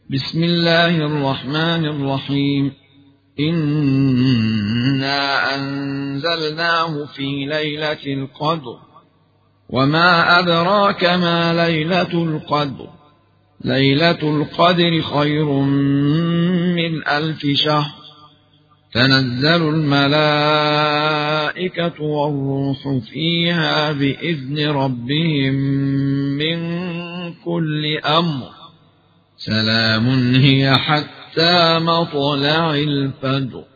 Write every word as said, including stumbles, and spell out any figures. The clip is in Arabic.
بسم الله الرحمن الرحيم. إنا أنزلناه في ليلة القدر، وما أدراك ما ليلة القدر. ليلة القدر خير من ألف شهر. تنزل الملائكة والروح فيها بإذن ربهم من كل أمر. سلام هي حتى مطلع الفجر.